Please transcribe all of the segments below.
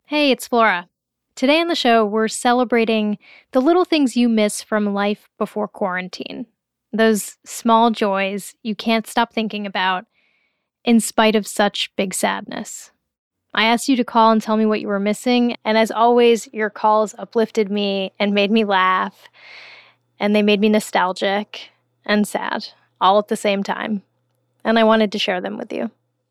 Hey, it's Flora. Today on the show, we're celebrating the little things you miss from life before quarantine. Those small joys you can't stop thinking about in spite of such big sadness. I asked you to call and tell me what you were missing, and as always, your calls uplifted me and made me laugh, and they made me nostalgic and sad, all at the same time. And I wanted to share them with you.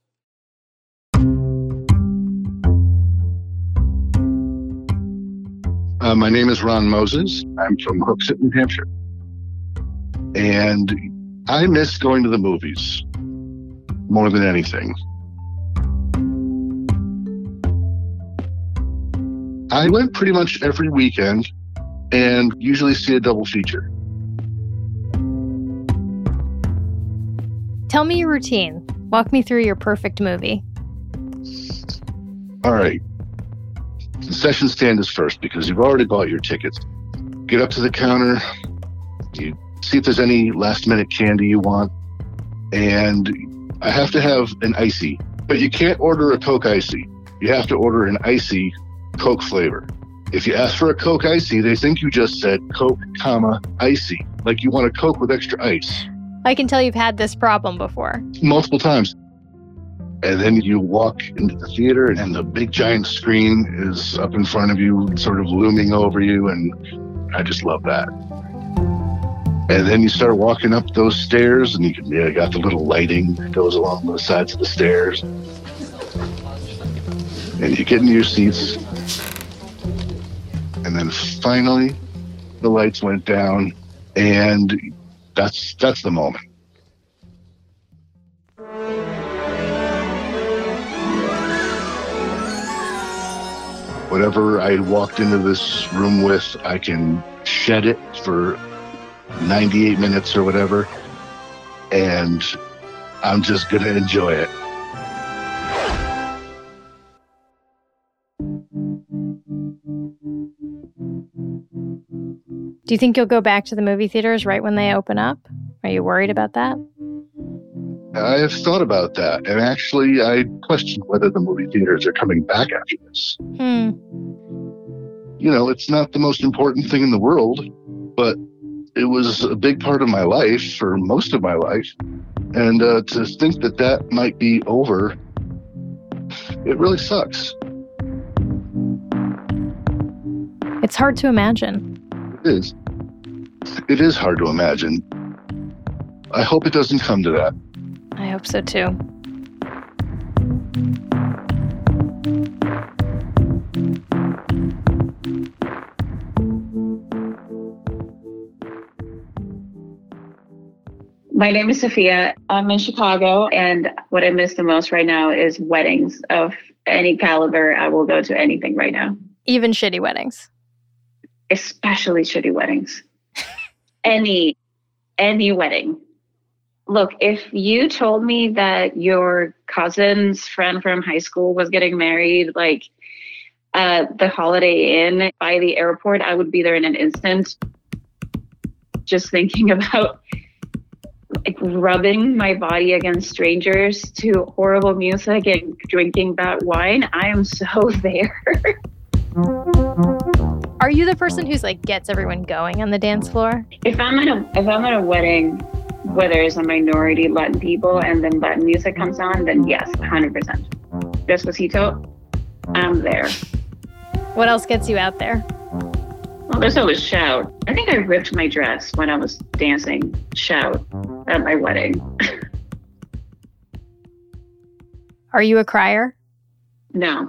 My name is Ron Moses. I'm from Hooksett, New Hampshire. And I miss going to the movies more than anything. I went pretty much every weekend and usually see a double feature. Tell me your routine. Walk me through your perfect movie. All right. The concession stand is first because you've already bought your tickets. Get up to the counter, you see if there's any last minute candy you want, and I have to have an icy, but you can't order a Coke icy. You have to order an icy Coke flavor. If you ask for a Coke icy, they think you just said Coke, icy, like you want a Coke with extra ice. I can tell you've had this problem before. Multiple times. And then you walk into the theater and the big giant screen is up in front of you, sort of looming over you. And I just love that. And then you start walking up those stairs and you got the little lighting that goes along the sides of the stairs. And you get into your seats. And then finally the lights went down and that's the moment. Whatever I walked into this room with, I can shed it for 98 minutes or whatever, and I'm just going to enjoy it. Do you think you'll go back to the movie theaters right when they open up? Are you worried about that? I have thought about that, and actually I question whether the movie theaters are coming back after this. You know, it's not the most important thing in the world, but it was a big part of my life for most of my life. And to think that that might be over, it really sucks. It's hard to imagine. It is. It is hard to imagine. I hope it doesn't come to that. I hope so too. My name is Sophia. I'm in Chicago, and what I miss the most right now is weddings of any caliber. I will go to anything right now. Even shitty weddings. Especially shitty weddings. Any wedding. Look, if you told me that your cousin's friend from high school was getting married, like the Holiday Inn by the airport, I would be there in an instant. Just thinking about like rubbing my body against strangers to horrible music and drinking bad wine, I am so there. Are you the person who's like gets everyone going on the dance floor? If I'm at a wedding where there's a minority Latin people and then Latin music comes on, then yes, 100%. Despacito, I'm there. What else gets you out there? Well, there's always shout. I think I ripped my dress when I was dancing shout at my wedding. Are you a crier? No.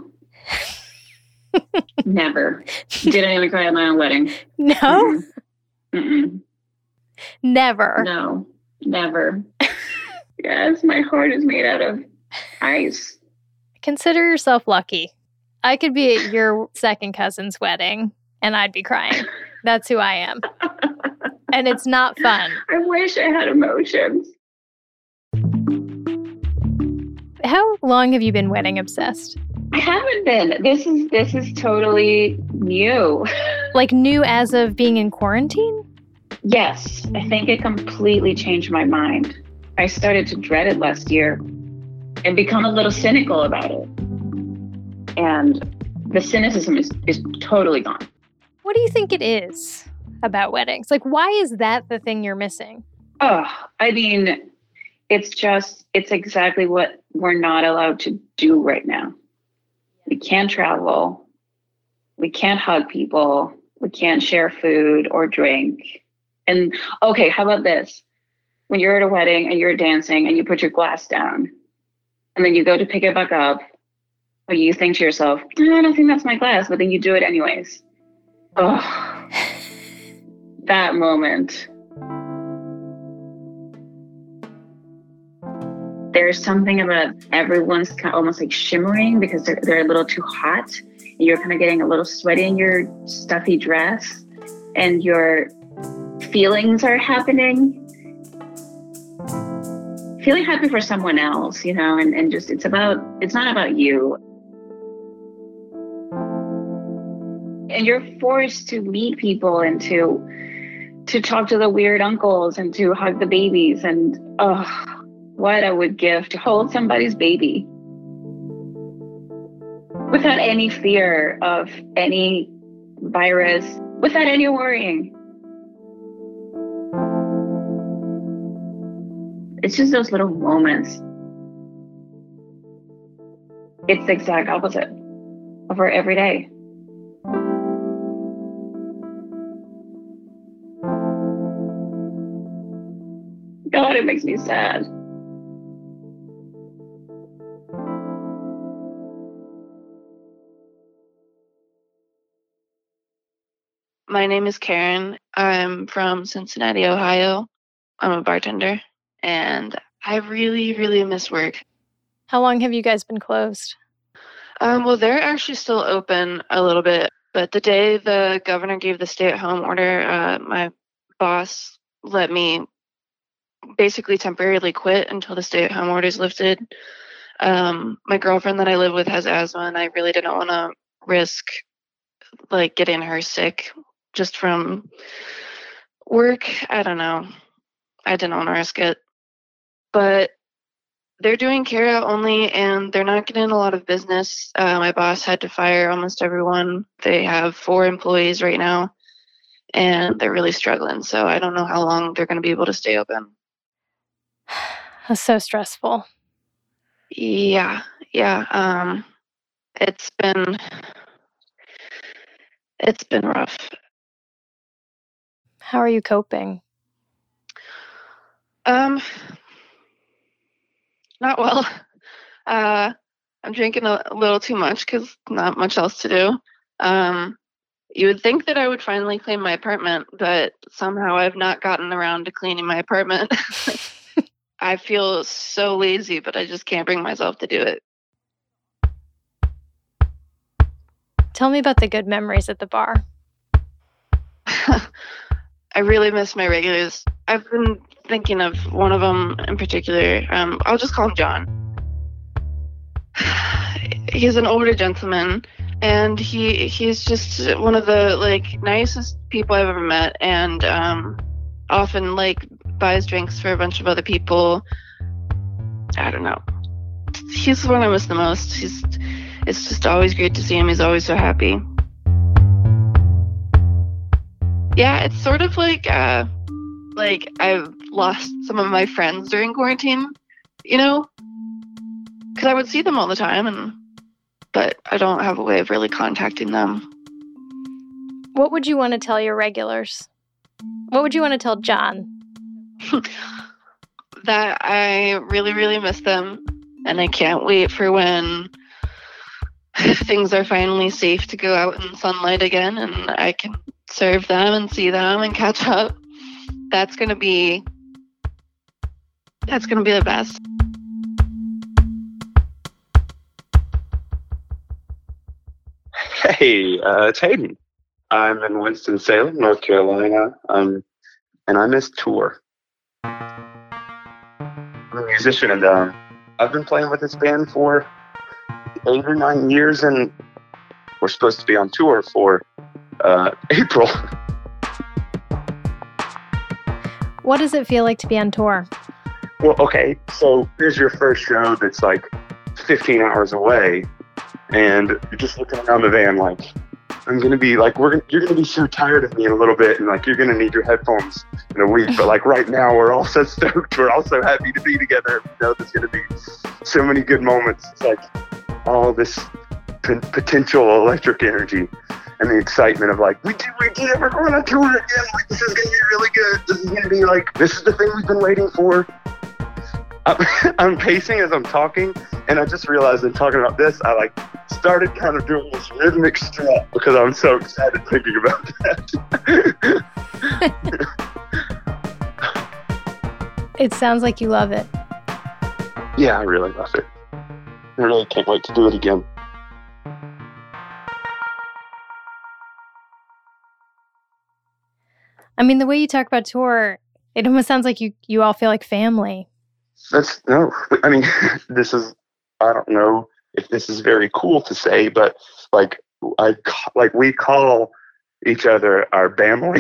Never. Didn't even cry at my own wedding. No? Mm-mm. Never? No, never. Yes, my heart is made out of ice. Consider yourself lucky. I could be at your second cousin's wedding and I'd be crying. That's who I am. And it's not fun. I wish I had emotions. How long have you been wedding obsessed? I haven't been. This is totally new. Like new as of being in quarantine? Yes, I think it completely changed my mind. I started to dread it last year and become a little cynical about it. And The cynicism is totally gone. What do you think it is about weddings? Like, why is that the thing you're missing? Oh, I mean, it's exactly what we're not allowed to do right now. We can't travel. We can't hug people. We can't share food or drink. And okay, how about this? When you're at a wedding and you're dancing and you put your glass down and then you go to pick it back up, or you think to yourself, I don't think that's my glass, but then you do it anyways. Oh, that moment. There's something about everyone's kind of almost like shimmering because they're a little too hot. And you're kind of getting a little sweaty in your stuffy dress and your feelings are happening. Feeling happy for someone else, you know, and just it's not about you. And you're forced to meet people and to talk to the weird uncles and to hug the babies. And oh, what I would give to hold somebody's baby without any fear of any virus, without any worrying. It's just those little moments. It's the exact opposite of our everyday. God, it makes me sad. My name is Karen. I'm from Cincinnati, Ohio. I'm a bartender, and I really, really miss work. How long have you guys been closed? Well, they're actually still open a little bit, but the day the governor gave the stay-at-home order, my boss let me basically temporarily quit until the stay-at-home order is lifted. My girlfriend that I live with has asthma, and I really didn't want to risk like getting her sick just from work. I don't know. I didn't want to risk it. But they're doing carryout only, and they're not getting a lot of business. My boss had to fire almost everyone. They have 4 employees right now, and they're really struggling. So I don't know how long they're going to be able to stay open. That's so stressful. Yeah. It's been rough. How are you coping? Not well. I'm drinking a little too much because not much else to do. You would think that I would finally clean my apartment, but somehow I've not gotten around to cleaning my apartment. I feel so lazy, but I just can't bring myself to do it. Tell me about the good memories at the bar. I really miss my regulars. I've been thinking of one of them in particular. I'll just call him John. He's an older gentleman, and he's just one of the nicest people I've ever met, and often buys drinks for a bunch of other people. I don't know. He's the one I miss the most. It's just always great to see him. He's always so happy. Yeah, it's sort of like I've lost some of my friends during quarantine, you know? Because I would see them all the time, but I don't have a way of really contacting them. What would you want to tell your regulars? What would you want to tell John? That I really, really miss them, and I can't wait for when things are finally safe to go out in sunlight again and I can serve them and see them and catch up. That's gonna be the best. Hey, it's Hayden. I'm in Winston-Salem, North Carolina, and I miss tour. I'm a musician, and I've been playing with this band for 8 or 9 years, and we're supposed to be on tour for April. What does it feel like to be on tour? Well, okay, so here's your first show that's 15 hours away, And you're just looking around the van like, I'm going to be like, you're going to be so tired of me in a little bit, and like, you're going to need your headphones in a week. But like right now, we're all so stoked. We're all so happy to be together. You know, there's going to be so many good moments. It's like all this potential electric energy and the excitement of like, we did it, we're going on tour again. Like, this is going to be really good. This is going to be like, this is the thing we've been waiting for. I'm pacing as I'm talking, and I just realized in talking about this, I like started kind of doing this rhythmic strut because I'm so excited thinking about that. It sounds like you love it. Yeah, I really love it. I really can't wait to do it again. I mean, the way you talk about tour, it almost sounds like you all feel like family. I mean, I don't know if this is very cool to say, but like, we call each other our family.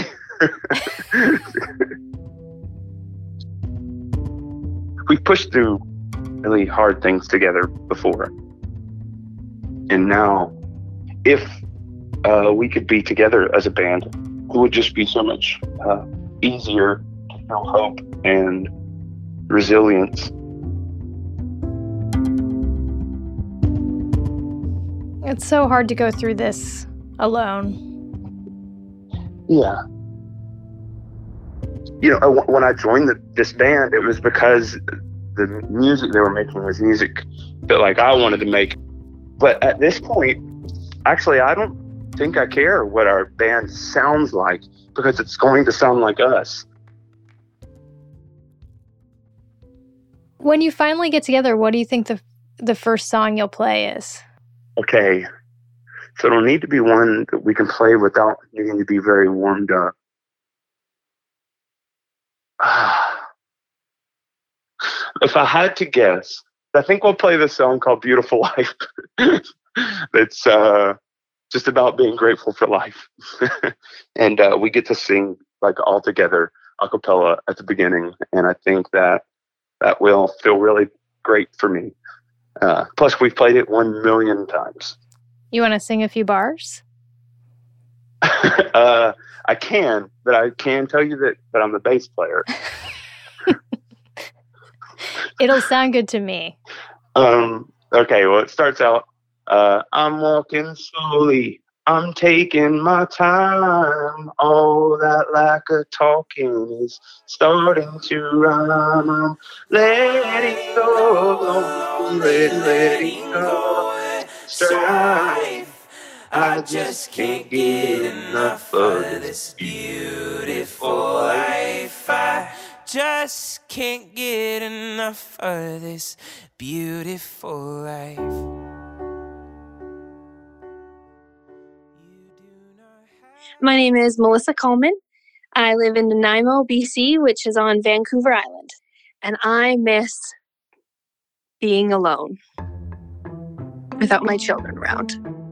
We pushed through really hard things together before. And now, if we could be together as a band, it would just be so much easier to feel hope and resilience. It's so hard to go through this alone. Yeah. You know, when I joined this band, it was because the music they were making was music that like I wanted to make. But at this point, actually, I don't think I care what our band sounds like because it's going to sound like us. When you finally get together, what do you think the first song you'll play is? Okay, so it'll need to be one that we can play without needing to be very warmed up. If I had to guess, I think we'll play this song called Beautiful Life. It's just about being grateful for life. And we get to sing like all together a cappella at the beginning. And I think that will feel really great for me. Plus, we've played it 1 million times. You want to sing a few bars? I can, but I can tell you that I'm the bass player. It'll sound good to me. Okay, well, it starts out, I'm walking slowly, I'm taking my time, all that lack of talking is starting to rhyme, I'm letting go, letting go, strife, I just can't get enough of this beautiful life, I just can't get enough of this beautiful life. My name is Melissa Coleman. I live in Nanaimo, BC, which is on Vancouver Island. And I miss being alone without my children around.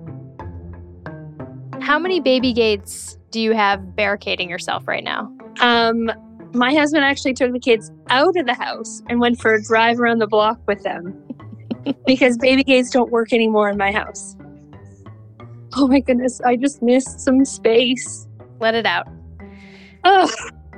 How many baby gates do you have barricading yourself right now? My husband actually took the kids out of the house and went for a drive around the block with them because baby gates don't work anymore in my house. Oh my goodness, I just missed some space. Let it out. Oh,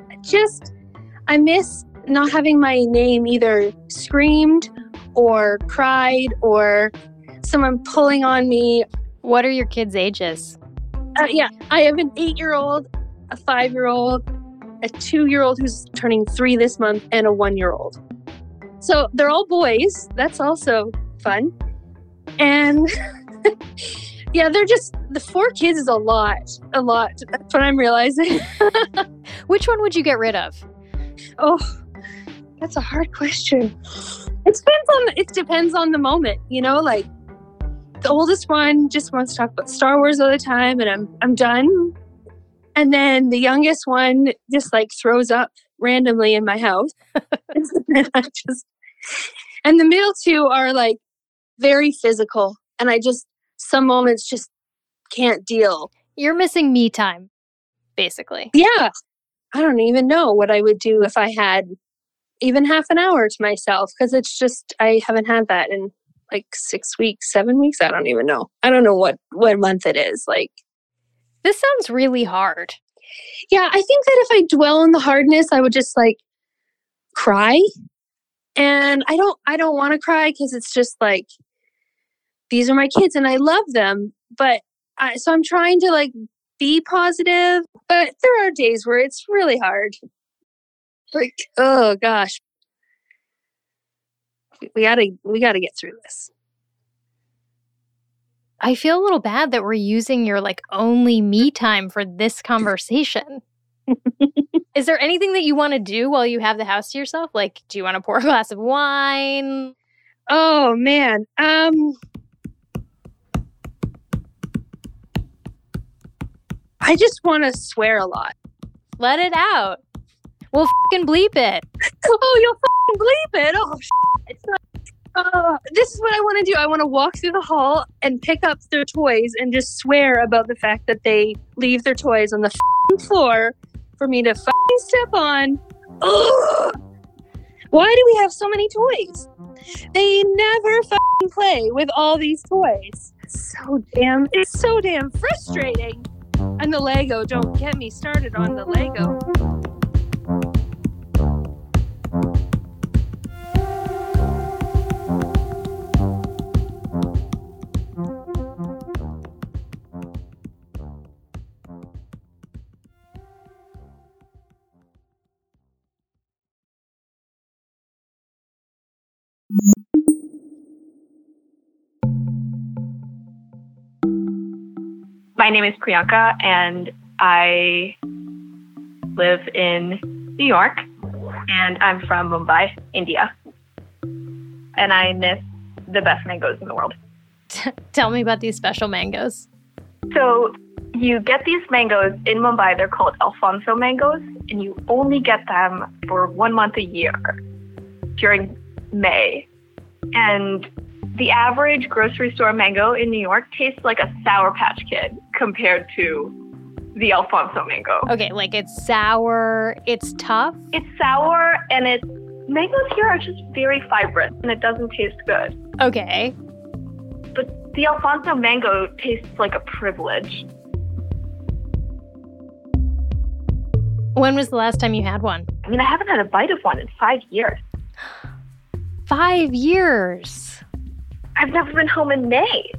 I miss not having my name either screamed or cried or someone pulling on me. What are your kids' ages? Yeah, I have an 8-year-old, a 5-year-old, a 2-year-old who's turning 3 this month, and a 1-year-old. So they're all boys. That's also fun. And yeah, the 4 kids is a lot. That's what I'm realizing. Which one would you get rid of? Oh, that's a hard question. It depends on the moment, you know, like the oldest one just wants to talk about Star Wars all the time and I'm done. And then the youngest one just like throws up randomly in my house. And the middle 2 are like very physical. And some moments just can't deal. You're missing me time, basically. Yeah. I don't even know what I would do if I had even half an hour to myself because it's just, I haven't had that in like 6 weeks, 7 weeks. I don't even know. I don't know what month it is. Like, this sounds really hard. Yeah, I think that if I dwell on the hardness, I would just like cry. And I don't want to cry because it's just like, these are my kids and I love them. But so I'm trying to like be positive, but there are days where it's really hard. Like, oh gosh, we gotta get through this. I feel a little bad that we're using your like only me time for this conversation. Is there anything that you want to do while you have the house to yourself? Like, do you want to pour a glass of wine? Oh man. I just want to swear a lot. Let it out. We'll f***ing bleep it. Oh, you'll f***ing bleep it. Oh, it's not. This is what I want to do. I want to walk through the hall and pick up their toys and just swear about the fact that they leave their toys on the f***ing floor for me to f***ing step on. Ugh! Why do we have so many toys? They never f***ing play with all these toys. It's so damn frustrating. And the Lego, don't get me started on the Lego. My name is Priyanka, and I live in New York, and I'm from Mumbai, India. And I miss the best mangoes in the world. Tell me about these special mangoes. So you get these mangoes in Mumbai. They're called Alfonso mangoes, and you only get them for 1 month a year during May. And the average grocery store mango in New York tastes like a Sour Patch Kid compared to the Alfonso mango. Okay, like it's sour, it's tough. It's sour, and mangoes here are just very vibrant, and it doesn't taste good. Okay. But the Alfonso mango tastes like a privilege. When was the last time you had one? I mean, I haven't had a bite of one in 5 years. 5 years. I've never been home in May.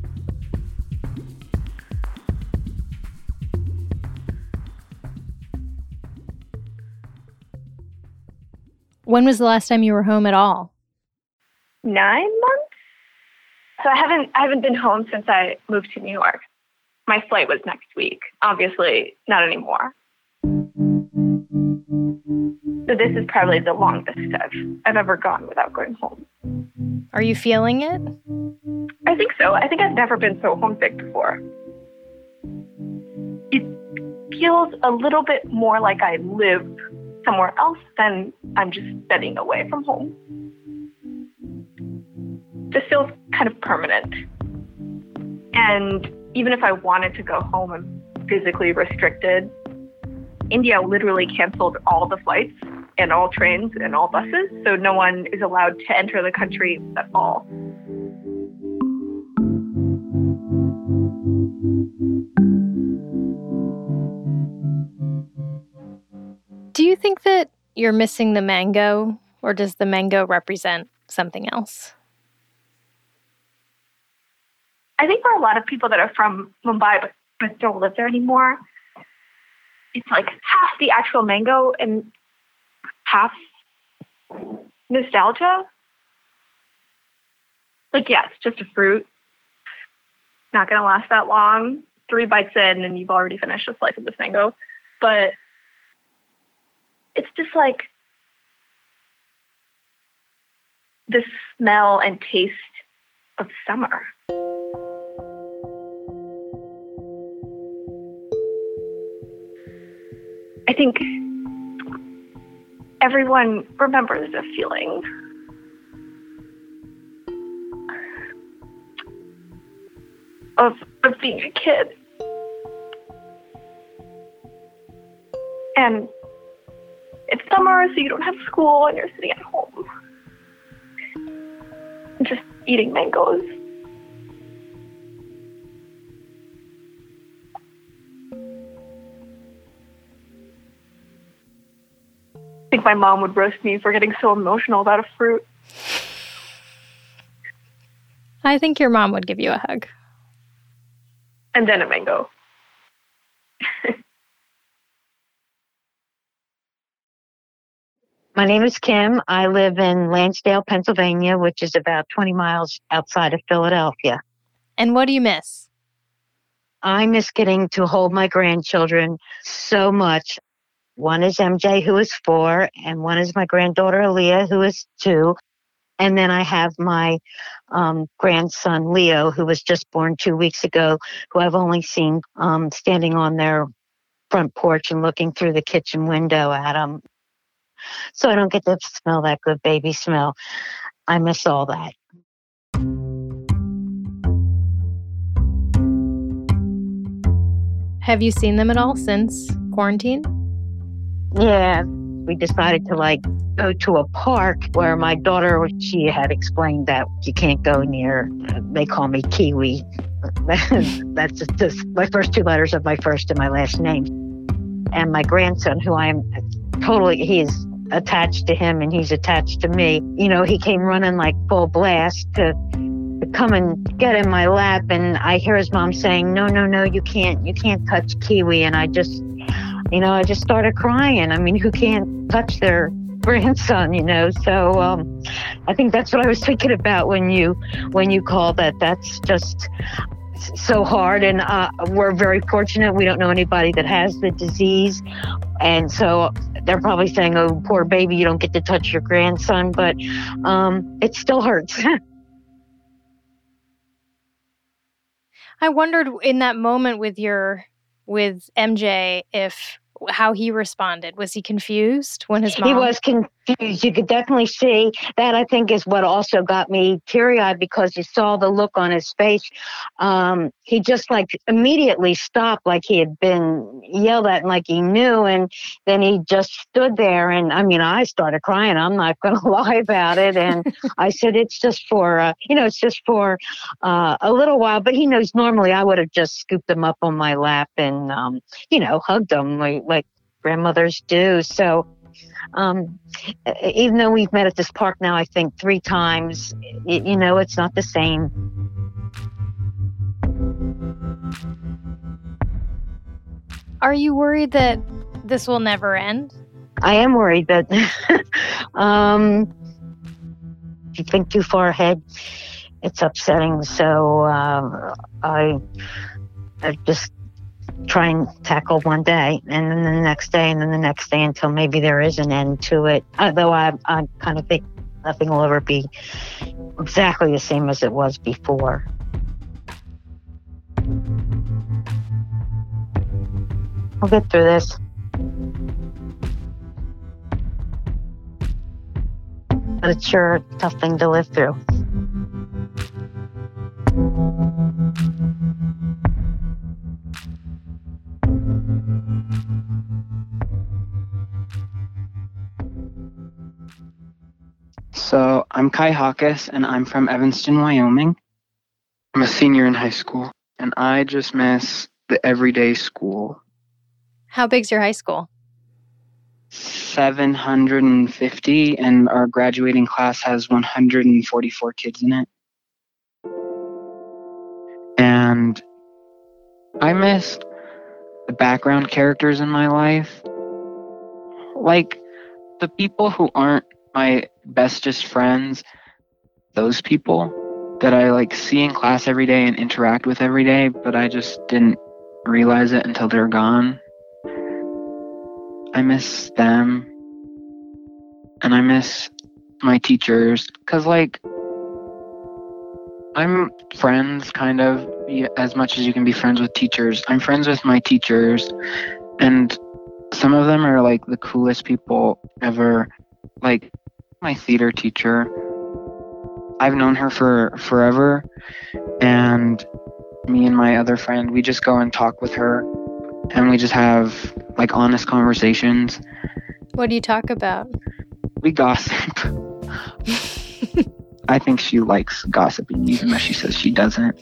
When was the last time you were home at all? 9 months? So I haven't been home since I moved to New York. My flight was next week. Obviously, not anymore. So this is probably the longest I've ever gone without going home. Are you feeling it? I think so. I think I've never been so homesick before. It feels a little bit more like I live somewhere else than I'm just spending away from home. This feels kind of permanent. And even if I wanted to go home, I'm physically restricted. India literally canceled all the flights and all trains and all buses, so no one is allowed to enter the country at all. Do you think that you're missing the mango, or does the mango represent something else? I think for a lot of people that are from Mumbai but don't live there anymore, it's like half the actual mango and half nostalgia. Like, yeah, it's just a fruit. Not going to last that long. 3 bites in and you've already finished a slice of this mango. But it's just like the smell and taste of summer. I think everyone remembers the feeling of being a kid. And it's summer, so you don't have school and you're sitting at home. Just eating mangoes. I think my mom would roast me for getting so emotional about a fruit. I think your mom would give you a hug. And then a mango. My name is Kim. I live in Lansdale, Pennsylvania, which is about 20 miles outside of Philadelphia. And what do you miss? I miss getting to hold my grandchildren so much. One is MJ, who is 4, and one is my granddaughter, Aaliyah, who is 2. And then I have my grandson, Leo, who was just born 2 weeks ago, who I've only seen standing on their front porch and looking through the kitchen window at him. So I don't get to smell that good baby smell. I miss all that. Have you seen them at all since quarantine? Yeah, we decided to go to a park where my daughter, she had explained that you can't go near, they call me Kiwi. That's just my first 2 letters of my first and my last name. And my grandson, who I am totally, he's attached to him and he's attached to me. You know, he came running like full blast to come and get in my lap, and I hear his mom saying, no, you can't touch Kiwi. And I just started crying. I mean, who can't touch their grandson, So I think that's what I was thinking about when you called that. That's just so hard. And we're very fortunate. We don't know anybody that has the disease. And so they're probably saying, oh, poor baby, you don't get to touch your grandson. But it still hurts. I wondered in that moment with MJ how he responded. Was he confused when his mom... He was confused. You could definitely see that. I think is what also got me teary-eyed, because you saw the look on his face. He just immediately stopped, like he had been yelled at and like he knew. And then he just stood there. And I mean, I started crying. I'm not going to lie about it. And I said, it's just for, a little while. But he knows normally I would have just scooped him up on my lap and, hugged him like grandmothers do. So even though we've met at this park now, I think 3 times, it's not the same. Are you worried that this will never end? I am worried that if you think too far ahead, it's upsetting. So I just try and tackle one day, and then the next day, and then the next day, until maybe there is an end to it. Although I kind of think nothing will ever be exactly the same as it was before. I'll get through this. But it's sure a tough thing to live through. So I'm Kai Hawkes, and I'm from Evanston, Wyoming. I'm a senior in high school, and I just miss the everyday school. How big's your high school? 750, and our graduating class has 144 kids in it. And I miss the background characters in my life. Like the people who aren't my bestest friends, those people that I see in class every day and interact with every day, but I just didn't realize it until they're gone. I miss them, and I miss my teachers, because I'm friends kind of as much as you can be friends with teachers. I'm friends with my teachers, and some of them are the coolest people ever. Like my theater teacher, I've known her for forever, and me and my other friend, we just go and talk with her, and we just have honest conversations. What do you talk about? We gossip. I think she likes gossiping, even though she says she doesn't.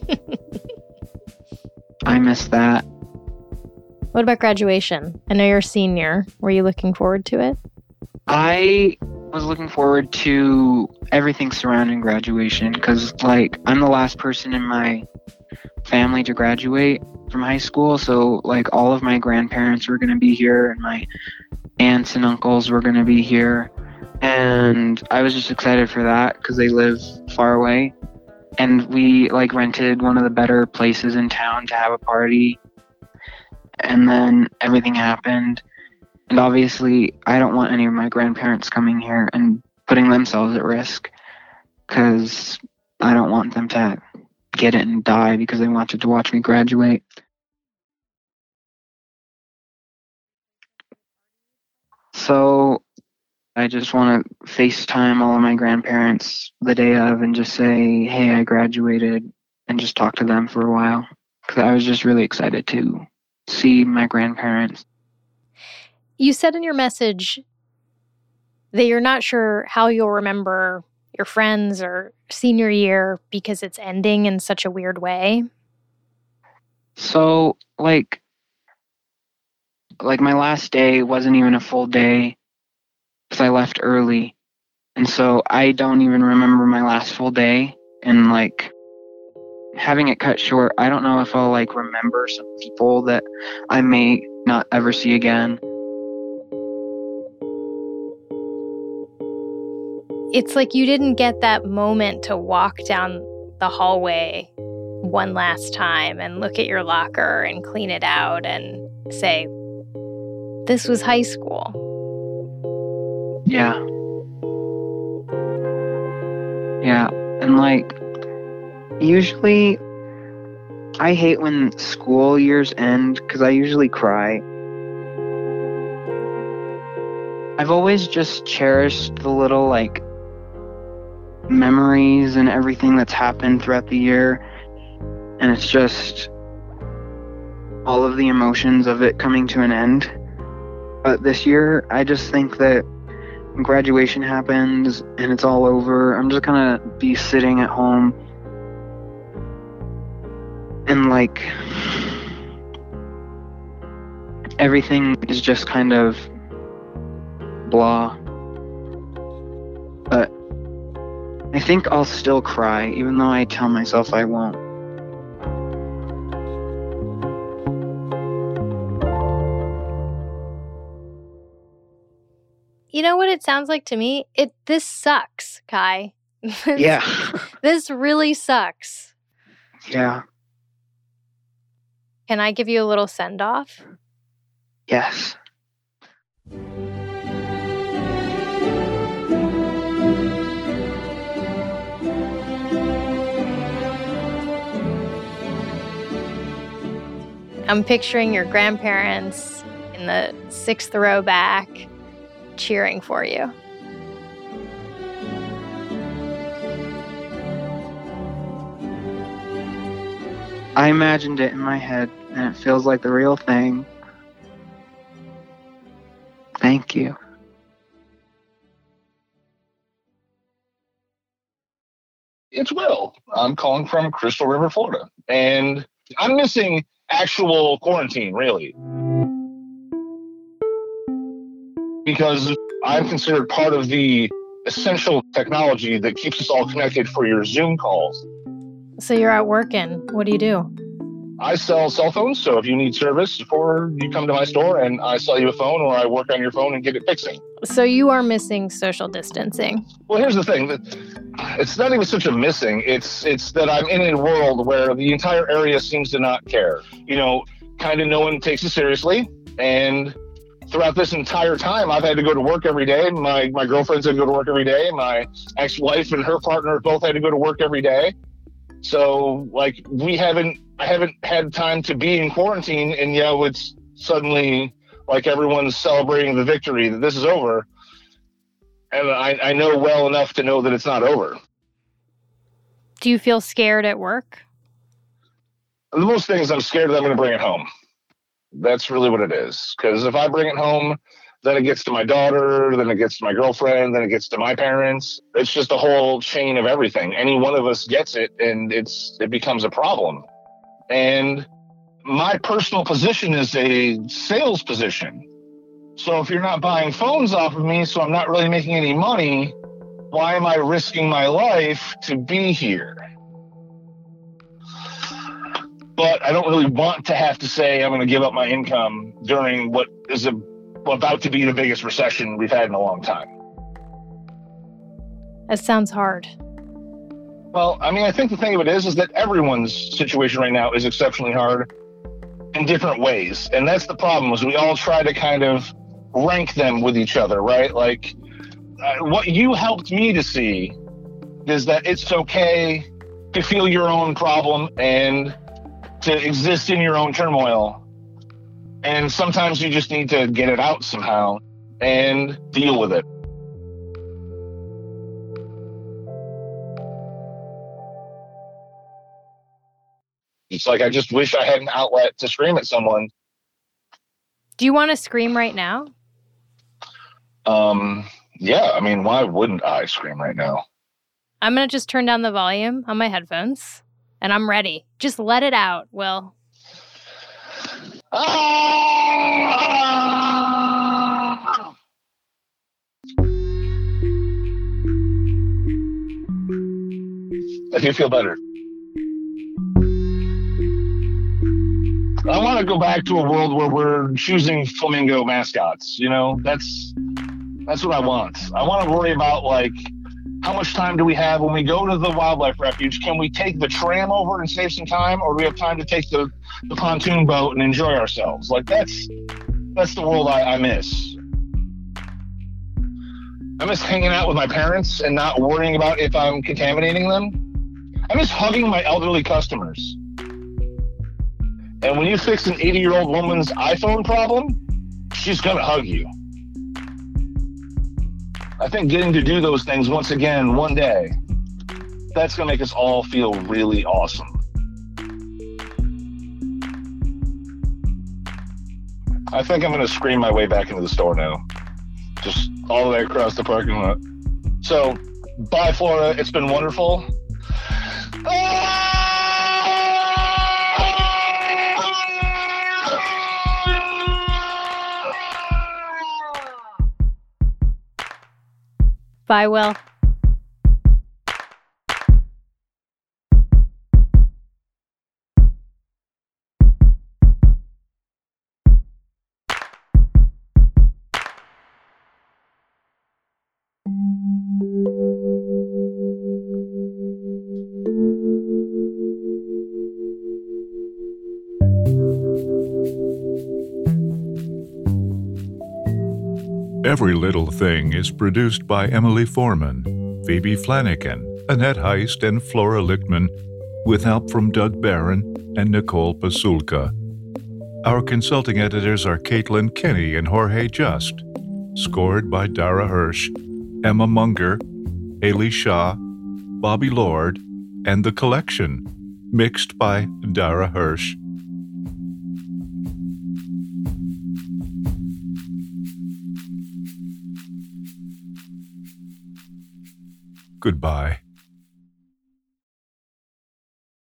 I miss that. What about graduation? I know you're a senior. Were you looking forward to it? I was looking forward to everything surrounding graduation because, like, I'm the last person in my family to graduate from high school. So, like, all of my grandparents were going to be here and my aunts and uncles were going to be here. And I was just excited for that because they live far away. And we, like, rented one of the better places in town to have a party. And then everything happened. And obviously, I don't want any of my grandparents coming here and putting themselves at risk because I don't want them to get it and die because they wanted to watch me graduate. So I just want to FaceTime all of my grandparents the day of and just say, hey, I graduated, and just talk to them for a while because I was just really excited to see my grandparents. You said in your message that you're not sure how you'll remember your friends or senior year because it's ending in such a weird way. So, like my last day wasn't even a full day because I left early. And so I don't even remember my last full day. And, like, having it cut short, I don't know if I'll, like, remember some people that I may not ever see again. It's like you didn't get that moment to walk down the hallway one last time and look at your locker and clean it out and say, this was high school. Yeah. Yeah. And, like, usually I hate when school years end because I usually cry. I've always just cherished the little, like, memories and everything that's happened throughout the year, and it's just all of the emotions of it coming to an end. But this year, I just think that when graduation happens and it's all over, I'm just gonna be sitting at home and, like, everything is just kind of blah. But I think I'll still cry, even though I tell myself I won't. You know what it sounds like to me? This sucks, Kai. Yeah. This really sucks. Yeah. Can I give you a little send-off? Yes. I'm picturing your grandparents in the 6th row back cheering for you. I imagined it in my head, and it feels like the real thing. Thank you. It's Will. I'm calling from Crystal River, Florida. And I'm missing actual quarantine, really. Because I'm considered part of the essential technology that keeps us all connected for your Zoom calls. So you're out working. What do you do? I sell cell phones, so if you need service, or you come to my store and I sell you a phone, or I work on your phone and get it fixing. So you are missing social distancing. Well, here's the thing. It's not even such a missing. It's that I'm in a world where the entire area seems to not care. You know, kind of no one takes it seriously. And throughout this entire time, I've had to go to work every day. My girlfriend's had to go to work every day. My ex-wife and her partner both had to go to work every day. So, like, I haven't had time to be in quarantine, and it's suddenly like everyone's celebrating the victory that this is over. And I know well enough to know that it's not over. Do you feel scared at work? The most thing is I'm scared that I'm going to bring it home. That's really what it is. Because if I bring it home, then it gets to my daughter, then it gets to my girlfriend, then it gets to my parents. It's just a whole chain of everything. Any one of us gets it, and it becomes a problem. And my personal position is a sales position. So if you're not buying phones off of me, so I'm not really making any money, why am I risking my life to be here? But I don't really want to have to say I'm going to give up my income during what is about to be the biggest recession we've had in a long time. That sounds hard. Well, I mean, I think the thing of it is that everyone's situation right now is exceptionally hard in different ways. And that's the problem, is we all try to kind of rank them with each other, right? Like, what you helped me to see is that it's okay to feel your own problem and to exist in your own turmoil. And sometimes you just need to get it out somehow and deal with it. It's like, I just wish I had an outlet to scream at someone. Do you want to scream right now? Yeah, I mean, why wouldn't I scream right now? I'm going to just turn down the volume on my headphones, and I'm ready. Just let it out, Will. I do feel better. I want to go back to a world where we're choosing flamingo mascots. You know, that's what I want. I want to worry about, like, how much time do we have when we go to the wildlife refuge? Can we take the tram over and save some time, or do we have time to take the pontoon boat and enjoy ourselves? Like, that's the world I miss. I miss hanging out with my parents and not worrying about if I'm contaminating them. I miss hugging my elderly customers. And when you fix an 80-year-old woman's iPhone problem, she's going to hug you. I think getting to do those things once again, one day, that's going to make us all feel really awesome. I think I'm going to scream my way back into the store now. Just all the way across the parking lot. So, bye, Flora. It's been wonderful. Bye, Will. Every Little Thing is produced by Emily Foreman, Phoebe Flanagan, Annette Heist, and Flora Lichtman, with help from Doug Barron and Nicole Pasulka. Our consulting editors are Caitlin Kinney and Jorge Just. Scored by Dara Hirsch, Emma Munger, Haley Shaw, Bobby Lord, and The Collection. Mixed by Dara Hirsch. Goodbye.